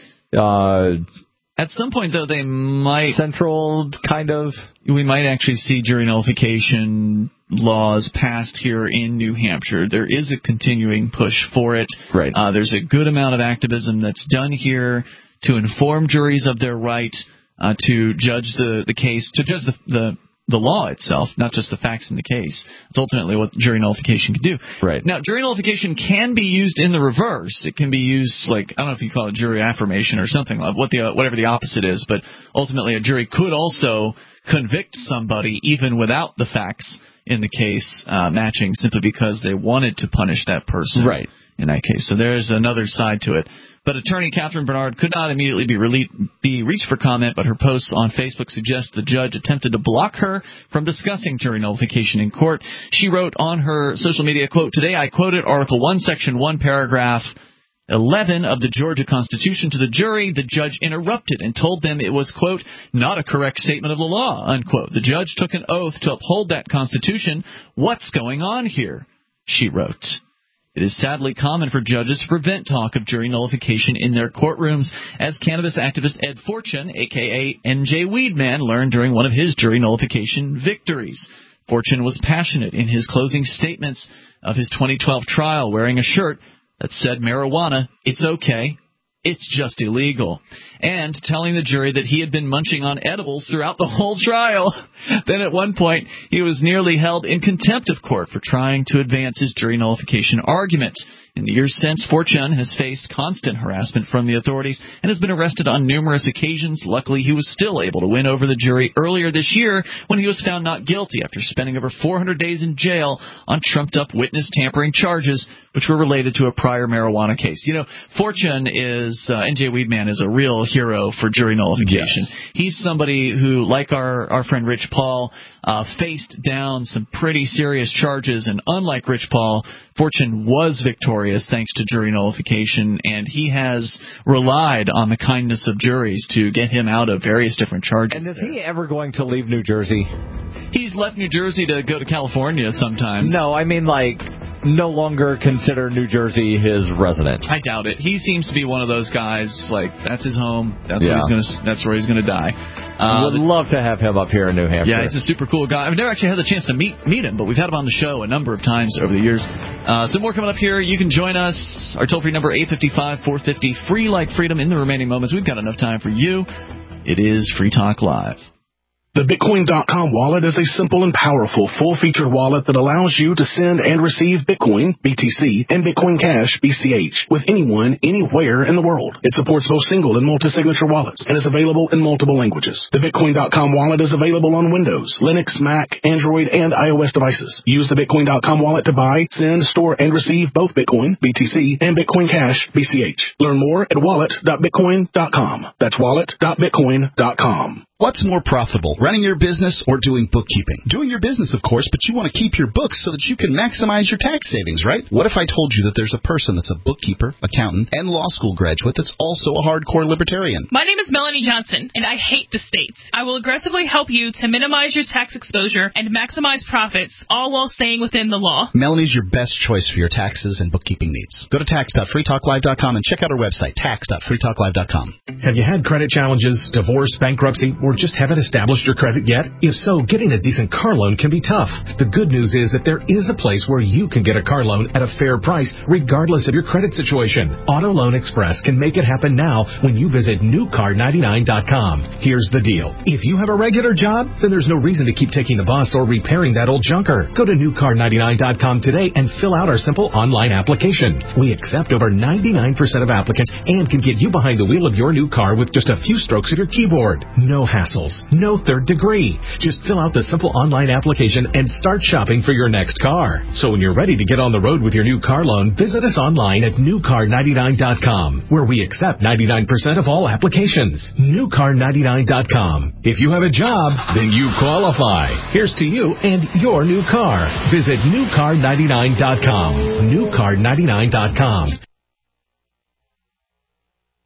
Uh, At some point, though, they might... Central, kind of. We might actually see jury nullification laws passed here in New Hampshire. There is a continuing push for it. Right. Uh, there's a good amount of activism that's done here to inform juries of their right uh, to judge the, the case, to judge the, the the law itself, not just the facts in the case. It's ultimately what jury nullification can do. Right. Now, jury nullification can be used in the reverse. It can be used, like, I don't know if you call it jury affirmation or something, like what the whatever the opposite is, but ultimately a jury could also convict somebody even without the facts in the case uh, matching, simply because they wanted to punish that person. Right. In that case. So there's another side to it. But attorney Catherine Bernard could not immediately be, rele- be reached for comment, but her posts on Facebook suggest the judge attempted to block her from discussing jury nullification in court. She wrote on her social media, quote, "Today I quoted Article one, Section one, Paragraph eleven of the Georgia Constitution to the jury. The judge interrupted and told them it was, quote, not a correct statement of the law, unquote. The judge took an oath to uphold that Constitution. What's going on here?" she wrote. It is sadly common for judges to prevent talk of jury nullification in their courtrooms, as cannabis activist Ed Fortune, a k a. N J Weedman, learned during one of his jury nullification victories. Fortune was passionate in his closing statements of his twenty twelve trial, wearing a shirt that said marijuana, it's okay, it's just illegal, and telling the jury that he had been munching on edibles throughout the whole trial. Then at one point, he was nearly held in contempt of court for trying to advance his jury nullification argument. In the years since, Fortune has faced constant harassment from the authorities and has been arrested on numerous occasions. Luckily, he was still able to win over the jury earlier this year when he was found not guilty after spending over four hundred days in jail on trumped-up witness tampering charges, which were related to a prior marijuana case. You know, Fortune is, uh, N J Weedman is a real hero for jury nullification. Yes. He's somebody who, like our, our friend Rich Paul, uh, faced down some pretty serious charges, and unlike Rich Paul, Fortune was victorious thanks to jury nullification, and he has relied on the kindness of juries to get him out of various different charges. And is there. he ever going to leave New Jersey? He's left New Jersey to go to California sometimes. No, I mean, like, no longer consider New Jersey his residence. I doubt it. He seems to be one of those guys, like, that's his home, that's, yeah. where, he's gonna, that's where he's going to die. Uh, Would love to have him up here in New Hampshire. Yeah, he's a super cool guy. I've never actually had the chance to meet meet him, but we've had him on the show a number of times over the years. Uh, some more coming up here. You can join us. Our toll-free number, eight five five, four five zero, free like freedom. In the remaining moments, we've got enough time for you. It is Free Talk Live. The Bitcoin dot com wallet is a simple and powerful full-featured wallet that allows you to send and receive Bitcoin, B T C, and Bitcoin Cash, B C H, with anyone, anywhere in the world. It supports both single and multi-signature wallets and is available in multiple languages. The Bitcoin dot com wallet is available on Windows, Linux, Mac, Android, and iOS devices. Use the Bitcoin dot com wallet to buy, send, store, and receive both Bitcoin, B T C, and Bitcoin Cash, B C H. Learn more at wallet dot bitcoin dot com. That's wallet dot bitcoin dot com. What's more profitable, running your business or doing bookkeeping? Doing your business, of course, but you want to keep your books so that you can maximize your tax savings, right? What if I told you that there's a person that's a bookkeeper, accountant, and law school graduate that's also a hardcore libertarian? My name is Melanie Johnson, and I hate the states. I will aggressively help you to minimize your tax exposure and maximize profits, all while staying within the law. Melanie's your best choice for your taxes and bookkeeping needs. Go to tax dot free talk live dot com and check out our website, tax dot free talk live dot com. Have you had credit challenges, divorce, bankruptcy, or just haven't established your credit yet? If so, getting a decent car loan can be tough. The good news is that there is a place where you can get a car loan at a fair price, regardless of your credit situation. Auto Loan Express can make it happen now when you visit new car ninety-nine dot com. Here's the deal. If you have a regular job, then there's no reason to keep taking the bus or repairing that old junker. Go to new car ninety-nine dot com today and fill out our simple online application. We accept over ninety-nine percent of applicants and can get you behind the wheel of your new car with just a few strokes of your keyboard. No hassles. No third degree. Just fill out the simple online application and start shopping for your next car. So when you're ready to get on the road with your new car loan, visit us online at new car ninety-nine dot com, where we accept ninety-nine percent of all applications. new car ninety-nine dot com. If you have a job, then you qualify. Here's to you and your new car. Visit new car ninety-nine dot com. new car ninety-nine dot com.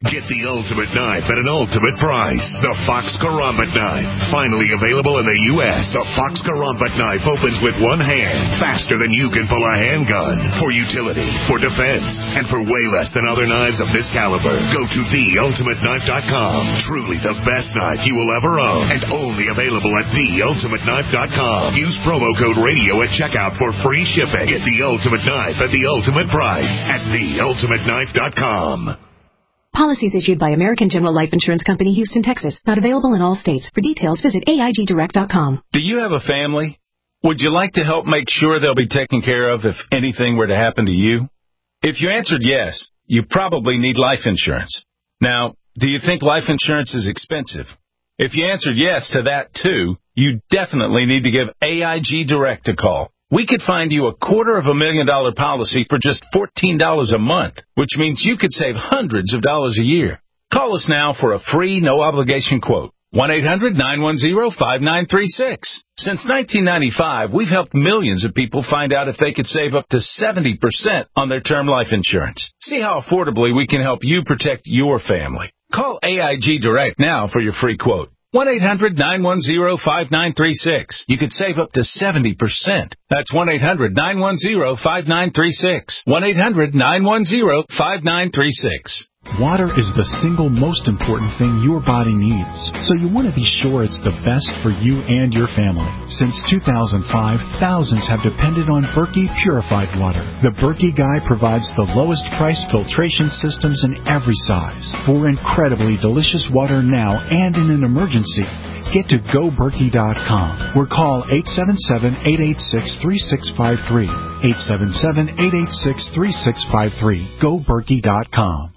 Get the ultimate knife at an ultimate price. The Fox Karambit knife. Finally available in the U S The Fox Karambit knife opens with one hand, faster than you can pull a handgun. For utility, for defense, and for way less than other knives of this caliber. Go to the ultimate knife dot com. Truly the best knife you will ever own. And only available at the ultimate knife dot com. Use promo code radio at checkout for free shipping. Get the ultimate knife at the ultimate price at the ultimate knife dot com. Policies issued by American General Life Insurance Company, Houston, Texas. Not available in all states. For details, visit A I G direct dot com. Do you have a family? Would you like to help make sure they'll be taken care of if anything were to happen to you? If you answered yes, you probably need life insurance. Now, do you think life insurance is expensive? If you answered yes to that, too, you definitely need to give A I G Direct a call. We could find you a quarter of a million dollar policy for just fourteen dollars a month, which means you could save hundreds of dollars a year. Call us now for a free, no-obligation quote. one eight hundred nine one zero five nine three six. Since nineteen ninety-five, we've helped millions of people find out if they could save up to seventy percent on their term life insurance. See how affordably we can help you protect your family. Call A I G Direct now for your free quote. one eight hundred nine one zero five nine three six. You could save up to seventy percent. That's one eight hundred nine one zero five nine three six. one eight hundred nine one zero five nine three six. Water is the single most important thing your body needs, so you want to be sure it's the best for you and your family. Since two thousand five, thousands have depended on Berkey purified water. The Berkey Guy provides the lowest price filtration systems in every size for incredibly delicious water now and in an emergency. Get to go berkey dot com or call eight seven seven, eight eight six, three six five three. eight seven seven, eight eight six, three six five three. go berkey dot com.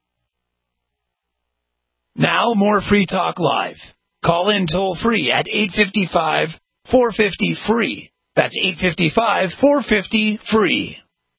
Now more Free Talk Live. Call in toll free at eight five five, four five zero, free. That's eight five five, four five zero, free.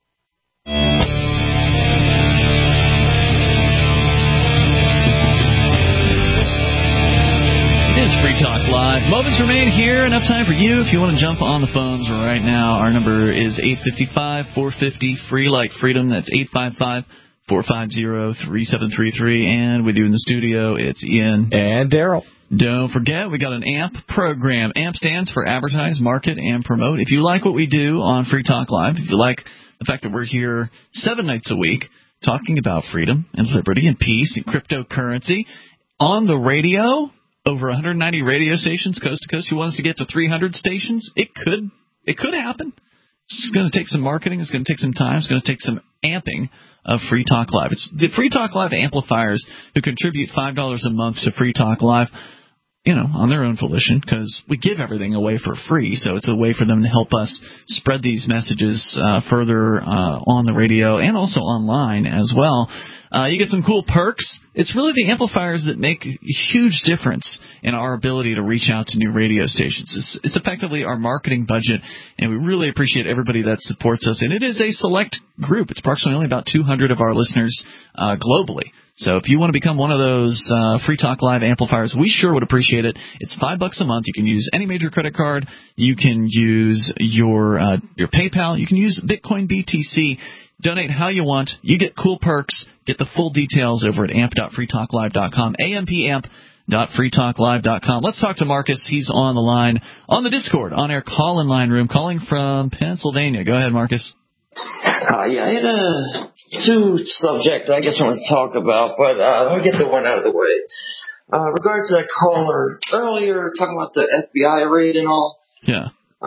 It is Free Talk Live. Moments remain here. Enough time for you. If you want to jump on the phones right now, our number is eight five five, four five zero, free like freedom. That's eight five five, four five zero, three seven three three. And with you in the studio, it's Ian. And Daryl. Don't forget, we got an A M P program. A M P stands for Advertise, Market, and Promote. If you like what we do on Free Talk Live, if you like the fact that we're here seven nights a week talking about freedom and liberty and peace and cryptocurrency on the radio, over one hundred ninety radio stations coast to coast. You want us to get to three hundred stations? It could. It could happen. It's going to take some marketing. It's going to take some time. It's going to take some amping of Free Talk Live. It's the Free Talk Live amplifiers who contribute five dollars a month to Free Talk Live, you know, on their own volition, because we give everything away for free, so it's a way for them to help us spread these messages uh, further uh, on the radio and also online as well. Uh, you get some cool perks. It's really the amplifiers that make a huge difference in our ability to reach out to new radio stations. It's, it's effectively our marketing budget, and we really appreciate everybody that supports us. And it is a select group. It's approximately only about two hundred of our listeners uh, globally. So if you want to become one of those uh, Free Talk Live amplifiers, we sure would appreciate it. It's five bucks a month. You can use any major credit card. You can use your uh, your PayPal. You can use Bitcoin B T C. Donate how you want. You get cool perks. Get the full details over at amp dot free talk live dot com, A M P amp dot free talk live dot com. Let's talk to Marcus. He's on the line on the Discord, on our call-in line room, calling from Pennsylvania. Go ahead, Marcus. Uh, yeah, I had a two subjects I guess I want to talk about, but uh, let me get the one out of the way. Uh, regards to that caller earlier, talking about the F B I raid and all. Yeah.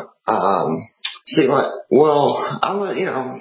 Um, see, what? Well, I'm a, you know,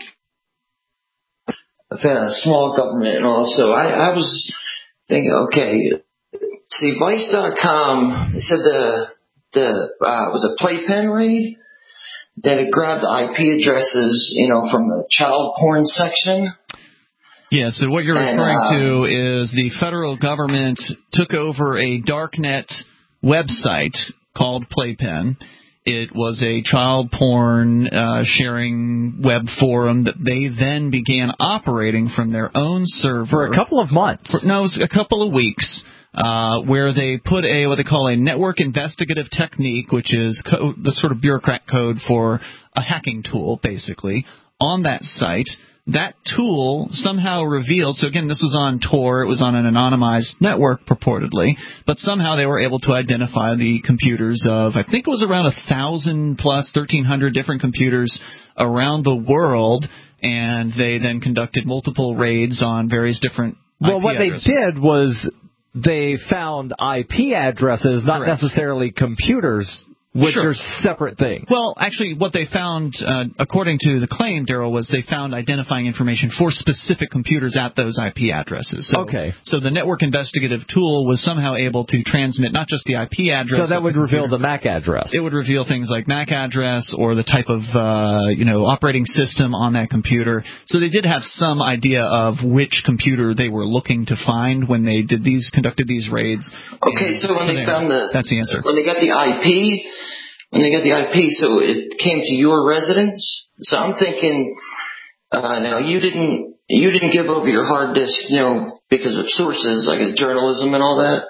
a fan of small government and all, so I, I was thinking, okay, see, Vice dot com, they said the, the, uh, was a Playpen raid? That it grabbed I P addresses, you know, from the child porn section. Yeah, so what you're and, referring uh, to is the federal government took over a darknet website called Playpen. It was a child porn uh, sharing web forum that they then began operating from their own server. For a couple of months. For, no, it was a couple of weeks. Uh, where they put a what they call a network investigative technique, which is co- the sort of bureaucrat code for a hacking tool, basically, on that site. that tool somehow revealed, so again, this was on Tor, it was on an anonymized network purportedly, but somehow they were able to identify the computers of, I think it was around a thousand plus, thirteen hundred different computers around the world, and they then conducted multiple raids on various different Well, I P what addresses. they did was they found I P addresses, not Correct. necessarily computers, which Sure. are separate things. Well, actually, what they found, uh, according to the claim, Daryl, was they found identifying information for specific computers at those I P addresses. So, okay. So the network investigative tool was somehow able to transmit not just the I P address. So that would the reveal computer. the M A C address. It would reveal things like M A C address or the type of uh, you know operating system on that computer. So they did have some idea of which computer they were looking to find when they did these conducted these raids. Okay, And so when they there. found the that's the answer. When they got the I P, when they got the I P, so it came to your residence. So I'm thinking, uh, now you didn't you didn't give over your hard disk, you know, because of sources like journalism and all that.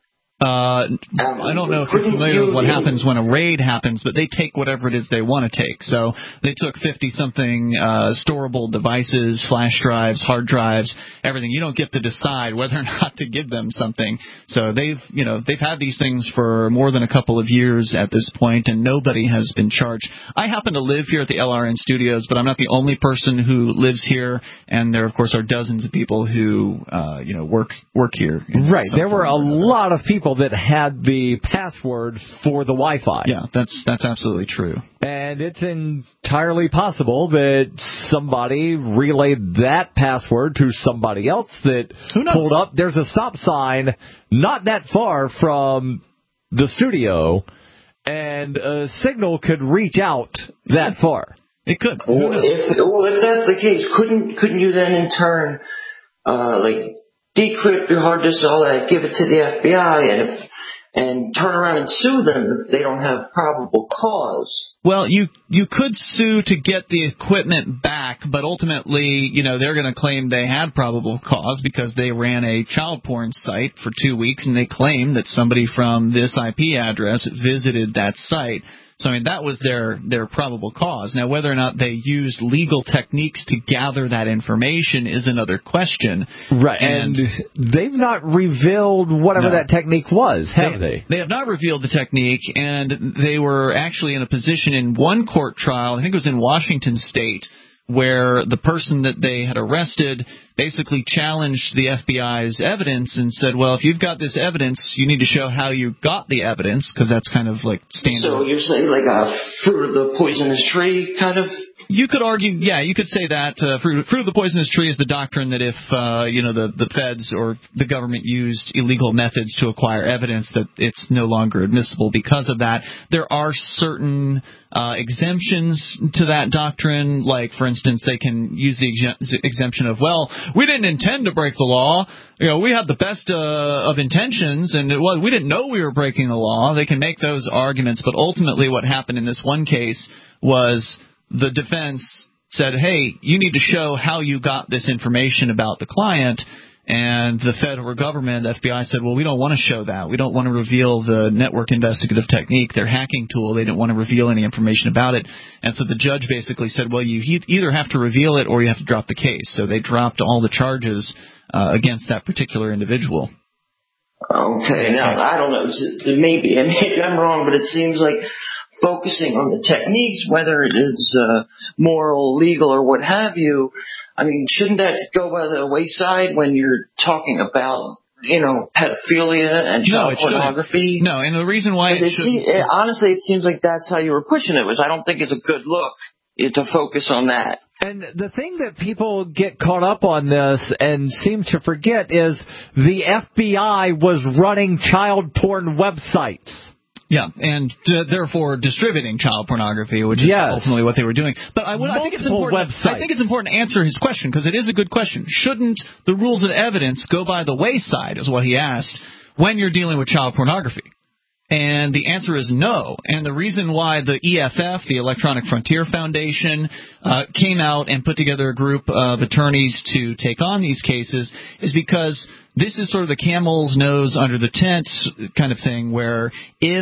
Uh, I don't know if you're familiar with what happens when a raid happens, but they take whatever it is they want to take. So they took fifty-something uh, storable devices, flash drives, hard drives, everything. You don't get to decide whether or not to give them something. So they've, you know, they've had these things for more than a couple of years at this point, and nobody has been charged. I happen to live here at the L R N studios, but I'm not the only person who lives here, and there, of course, are dozens of people who, uh, you know, work work here. Right. There were a lot of people that had the password for the Wi-Fi. Yeah, that's that's absolutely true. And it's entirely possible that somebody relayed that password to somebody else that pulled up. There's a stop sign not that far from the studio, and a signal could reach out that far. It could. Well, if, well, if that's the case, couldn't couldn't you then in turn, uh, like, decrypt your hard disk, all that, give it to the F B I, and if, and turn around and sue them if they don't have probable cause? Well, you you could sue to get the equipment back, but ultimately, you know, they're going to claim they had probable cause because they ran a child porn site for two weeks, and they claim that somebody from this I P address visited that site. So, I mean, that was their, their probable cause. Now, whether or not they used legal techniques to gather that information is another question. Right. And, and they've not revealed whatever no, that technique was, have they, they? They have not revealed the technique, and they were actually in a position in one court trial, I think it was in Washington State, where the person that they had arrested basically challenged the F B I's evidence and said, well, if you've got this evidence, you need to show how you got the evidence, because that's kind of like standard. So you're saying like a fruit of the poisonous tree kind of? You could argue, yeah, you could say that uh, fruit, fruit of the poisonous tree is the doctrine that if, uh, you know, the, the feds or the government used illegal methods to acquire evidence, that it's no longer admissible because of that. There are certain uh, exemptions to that doctrine, like, for instance, they can use the ex- exemption of, well, we didn't intend to break the law. You know, we had the best uh, of intentions, and it was, we didn't know we were breaking the law. They can make those arguments, but ultimately what happened in this one case was the defense said, hey, you need to show how you got this information about the client. And the federal government, the F B I, said, well, we don't want to show that. We don't want to reveal the network investigative technique, their hacking tool. They didn't want to reveal any information about it. And so the judge basically said, well, you either have to reveal it or you have to drop the case. So they dropped all the charges uh, against that particular individual. Okay, now, I don't know. Maybe, maybe I'm wrong, but it seems like focusing on the techniques, whether it is uh, moral, legal, or what have you, I mean, shouldn't that go by the wayside when you're talking about, you know, pedophilia and child no, pornography? No, and the reason why it, it seems, it, honestly, it seems like that's how you were pushing it. Was I don't think it's a good look to focus on that. And the thing that people get caught up on this and seem to forget is the F B I was running child porn websites. Yeah, and uh, therefore distributing child pornography, which is yes. ultimately what they were doing. But I, I think it's important. Websites. I think it's important to answer his question, because it is a good question. Shouldn't the rules of evidence go by the wayside, is what he asked, when you're dealing with child pornography? And the answer is no. And the reason why the E F F, the Electronic Frontier Foundation, uh, came out and put together a group of attorneys to take on these cases is because this is sort of the camel's nose under the tent kind of thing, where if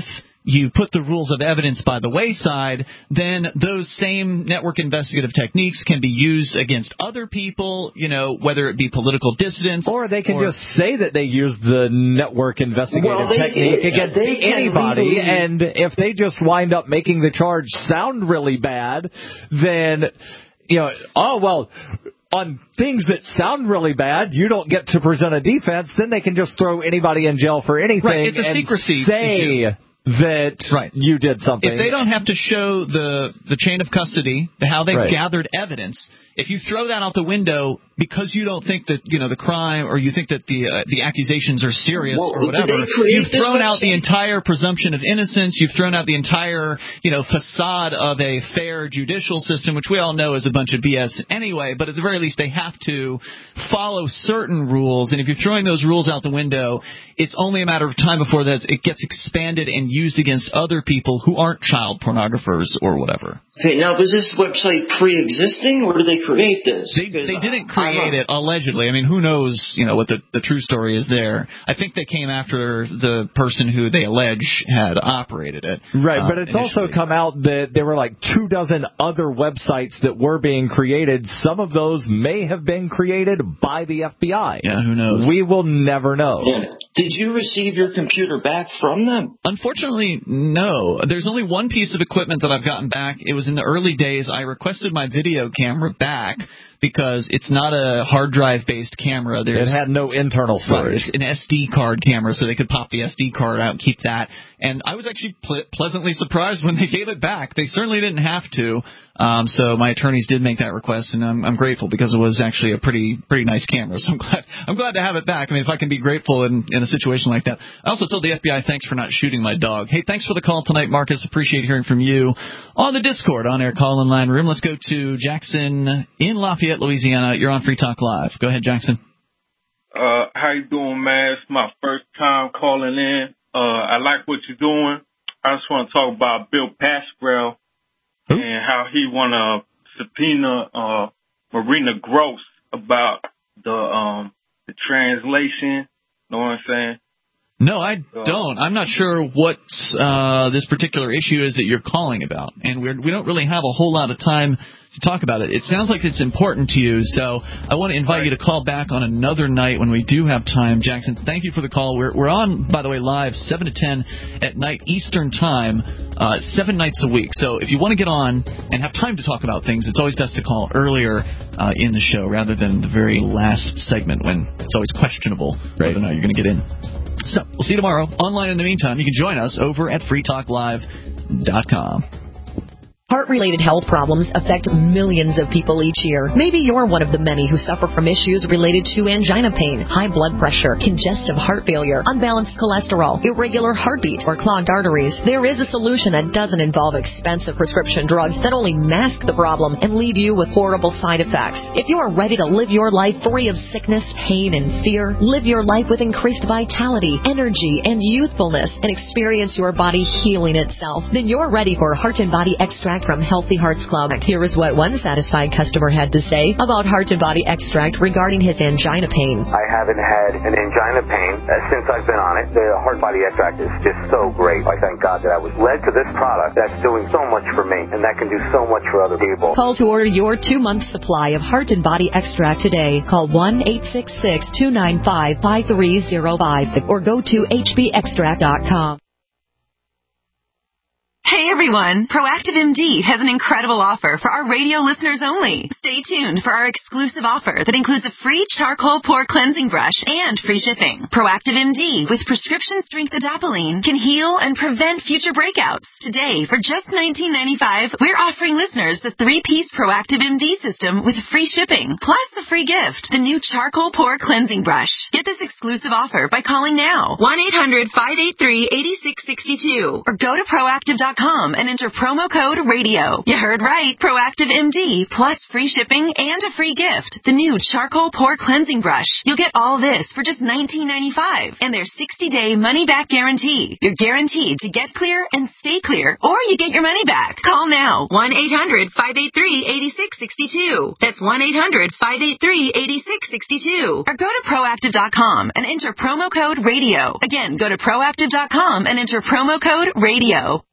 you put the rules of evidence by the wayside, then those same network investigative techniques can be used against other people, you know, whether it be political dissidents. Or they can or, just say that they use the network investigative well, they, technique it, against they anybody, legally, and if they just wind up making the charge sound really bad, then, you know, oh, well, on things that sound really bad, you don't get to present a defense, then they can just throw anybody in jail for anything right, it's a and secrecy say issue. that right. you did something. If they don't have to show the, the chain of custody, how they right. gathered evidence, if you throw that out the window because you don't think that, you know, the crime or you think that the uh, the accusations are serious well, or whatever, you've thrown out the entire presumption of innocence, you've thrown out the entire, you know, facade of a fair judicial system, which we all know is a bunch of B S anyway, but at the very least they have to follow certain rules, and if you're throwing those rules out the window, it's only a matter of time before that it gets expanded and used against other people who aren't child pornographers or whatever. Okay, now was this website pre-existing, or did they create this? They, they didn't create it, allegedly. I mean, who knows, you know, what the, the true story is there. I think they came after the person who they allege had operated it. Right, uh, but it's initially. also come out that there were like two dozen other websites that were being created. Some of those may have been created by the F B I. Yeah, who knows? We will never know. Yeah. Did you receive your computer back from them? Unfortunately, no. There's only one piece of equipment that I've gotten back. It was in the early days. I requested my video camera back because it's not a hard drive-based camera. There's, it had no internal storage. Right, it's an S D card camera, so they could pop the S D card out and keep that. And I was actually ple- pleasantly surprised when they gave it back. They certainly didn't have to. Um, so my attorneys did make that request, and I'm, I'm grateful because it was actually a pretty pretty nice camera. So I'm glad I'm glad to have it back. I mean, if I can be grateful in, in a situation like that. I also told the F B I thanks for not shooting my dog. Hey, thanks for the call tonight, Marcus. Appreciate hearing from you on the Discord on air call in line room. Let's go to Jackson in Lafayette, Louisiana. You're on Free Talk Live. Go ahead, Jackson. Uh, how you doing, man? It's my first time calling in. Uh, I like what you're doing. I just want to talk about Bill Pascrell Who? and how he want to subpoena uh, Marina Gross about the um, the translation. Know what I'm saying? No, I don't. I'm not sure what uh, this particular issue is that you're calling about, and we're, we don't really have a whole lot of time to talk about it. It sounds like it's important to you, so I want to invite you to call back on another night when we do have time. Jackson, thank you for the call. We're, we're on, by the way, live seven to ten at night Eastern Time, uh, seven nights a week. So if you want to get on and have time to talk about things, it's always best to call earlier uh, in the show rather than the very last segment when it's always questionable whether or not you're going to get in. So, we'll see you tomorrow. Online in the meantime, you can join us over at free talk live dot com. Heart-related health problems affect millions of people each year. Maybe you're one of the many who suffer from issues related to angina pain, high blood pressure, congestive heart failure, unbalanced cholesterol, irregular heartbeat, or clogged arteries. There is a solution that doesn't involve expensive prescription drugs that only mask the problem and leave you with horrible side effects. If you are ready to live your life free of sickness, pain, and fear, live your life with increased vitality, energy, and youthfulness, and experience your body healing itself, then you're ready for Heart and Body Extract from Healthy Hearts Club. Here is what one satisfied customer had to say about Heart and Body Extract regarding his angina pain. I haven't had an angina pain uh, since I've been on it. The Heart Body Extract is just so great. I thank God that I was led to this product that's doing so much for me, and that can do so much for other people. Call to order your two-month supply of Heart and Body Extract today. Call one eight six six, two nine five, five three zero five or go to h b extract dot com. Hey everyone, Proactive M D has an incredible offer for our radio listeners only. Stay tuned for our exclusive offer that includes a free charcoal pore cleansing brush and free shipping. Proactive M D with prescription strength adapalene can heal and prevent future breakouts. Today, for just nineteen ninety-five dollars, we're offering listeners the three-piece Proactive M D system with free shipping, plus a free gift, the new charcoal pore cleansing brush. Get this exclusive offer by calling now, one eight hundred, five eight three, eight six six two or go to proactive dot com com and enter promo code radio. You heard right. Proactive M D plus free shipping and a free gift. The new charcoal pore cleansing brush. You'll get all this for just nineteen ninety-five and their sixty day money back guarantee. You're guaranteed to get clear and stay clear, or you get your money back. Call now. one eight hundred five eight three eight six six two. That's one eight hundred five eight three eight six six two. Or go to proactive dot com and enter promo code radio. Again, go to proactive dot com and enter promo code radio.